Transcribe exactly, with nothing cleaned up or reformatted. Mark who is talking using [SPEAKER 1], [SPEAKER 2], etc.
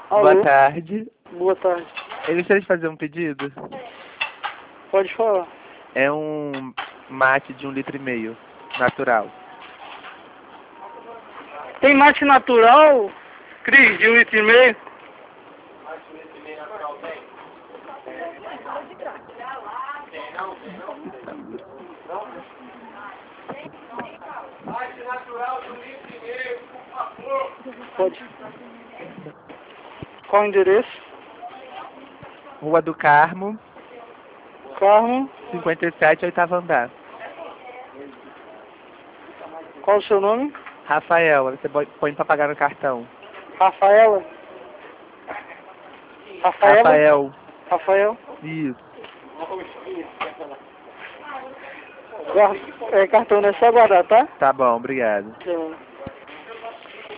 [SPEAKER 1] Alô?
[SPEAKER 2] Boa tarde.
[SPEAKER 1] Boa tarde.
[SPEAKER 2] Eu gostaria de fazer um pedido.
[SPEAKER 1] Pode falar.
[SPEAKER 2] É um mate de um litro e meio, natural.
[SPEAKER 1] Tem mate natural, Cris, de um litro e meio?
[SPEAKER 3] Mate de um litro e meio natural tem? Tem, não? Tem, não? Não? Mate natural de um litro e meio, por favor.
[SPEAKER 1] Pode. Qual o endereço?
[SPEAKER 2] Rua do Carmo,
[SPEAKER 1] Carmo.
[SPEAKER 2] cinquenta e sete, oitavo andar.
[SPEAKER 1] Qual o seu nome?
[SPEAKER 2] Rafael, você põe pra pagar no cartão.
[SPEAKER 1] Rafaela? Rafaela?
[SPEAKER 2] Rafael.
[SPEAKER 1] Rafael?
[SPEAKER 2] Isso.
[SPEAKER 1] Guarda- É, cartão não é só guardar, tá?
[SPEAKER 2] Tá bom, obrigado.
[SPEAKER 1] Tchau.